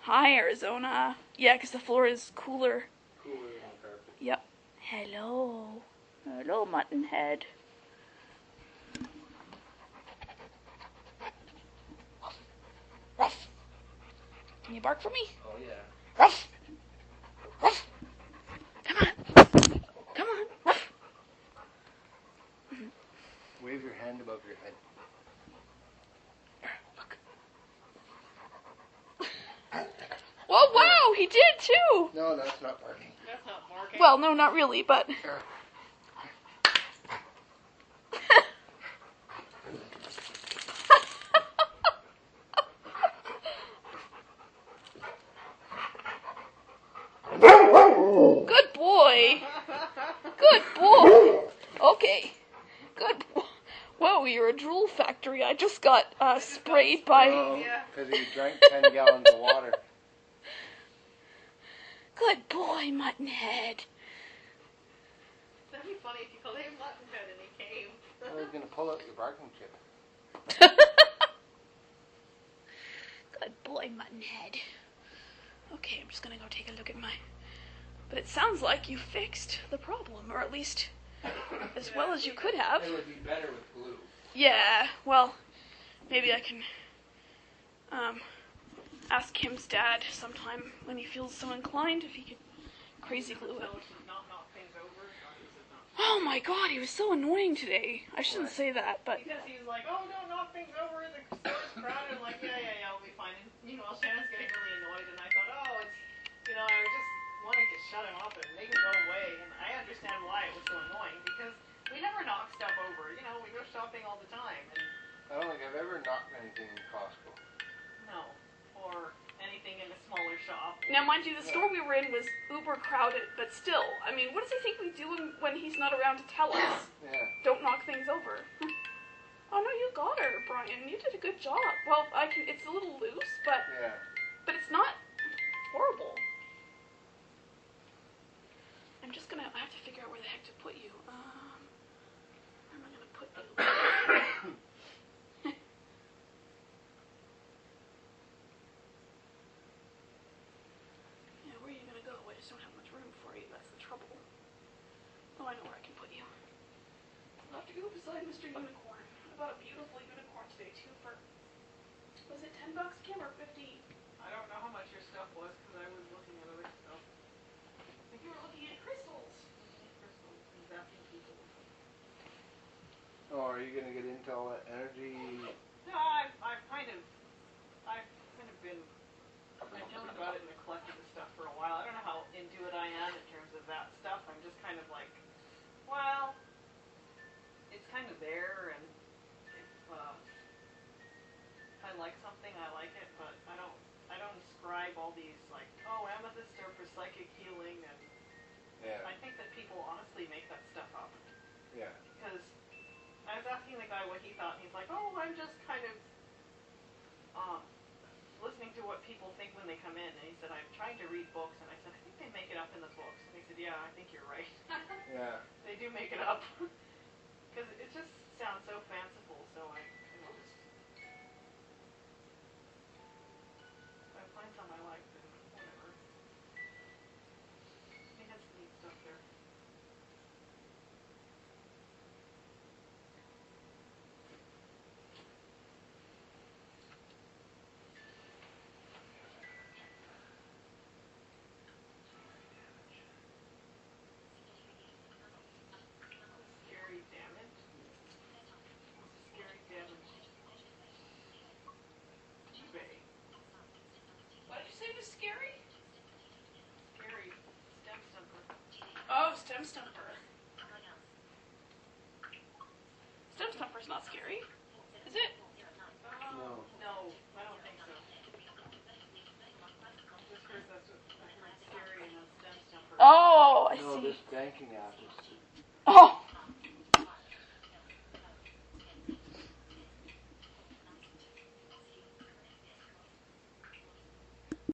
Hi, Arizona. Yeah, because the floor is cooler. Cooler than carpet. Yep. Hello. Hello, Muttonhead. Ruff. Can you bark for me? Oh, yeah. Ruff. Ruff. Come on. Come on. Ruff. Wave your hand above your head. Look. Oh, wow, he did too. No, that's not barking. That's not barking. Well, no, not really, but... Good boy. Good boy. Okay. Good boy. Whoa, you're a drool factory. I just got sprayed by... No, because he drank 10 gallons of water. Good boy, Muttonhead. That'd be funny if you called him Muttonhead and he came. I was going to pull out your barking chip. Good boy, Muttonhead. Okay, I'm just gonna go take a look at my... But it sounds like you fixed the problem, or at least as well as you could have. It would be better with glue. Yeah, well, maybe I can ask Kim's dad sometime when he feels so inclined if he could crazy glue it. Not knock things over. Oh my god, he was so annoying today. I shouldn't say that, but... Because he was like, oh, don't knock things over, the store's crowded. I'm like, yeah, we'll be fine. And meanwhile, Shannon's getting really annoyed, and I thought, oh, it's, I was just wanting to shut him up and make him go away. And I understand why it was so annoying, because we never knock stuff over. We go shopping all the time. And I don't think I've ever knocked anything in Costco. no, or anything in a smaller shop. Now, mind you, the store we were in was uber crowded, but still, I mean, what does he think we do when he's not around to tell us? Yeah. Don't knock things over. Oh, no, you got her, Brian. You did a good job. Well, it's a little loose, but it's not horrible. I'm just gonna, I have to figure out where the heck to put you. Where am I gonna put you? Yeah, where are you gonna go? I just don't have much room for you. That's the trouble. Oh, I know where I can put you. I'll have to go beside Mr. Unicorn. I bought a beautiful unicorn today, too, for, was it $10, Kim, or 50? I don't know how much your stuff was, because I was looking at other stuff. I think you were looking at crystals. Crystals and zapping people. Oh, are you going to get into all that energy? No, I've kind of been, I've known about it and collected the stuff for a while. I don't know how into it I am in terms of that stuff. I'm just kind of like, well, it's kind of there, and if I like something, I like it, but I don't ascribe all these, like, oh, amethysts are for psychic healing, and I think that people honestly make that stuff up. Yeah. Because I was asking the guy what he thought, and he's like, oh, I'm just kind of listening to what people think when they come in. And he said, I'm trying to read books. And I said, I think they make it up in the books. And he said, yeah, I think you're right. Yeah. They do make it up. Because it just sounds so fanciful, so I just... If I find some I like, then whatever. He has some neat stuff there. Scary damage. Scary damage. eBay. What did you say was scary? Scary stem stumper. Oh, Stem Stumper. Stem Stumper's not scary, is it? No. No, I don't think so. Just heard that's what I heard scary and a stem stumper. Oh, I No, see. this banking app is... Oh.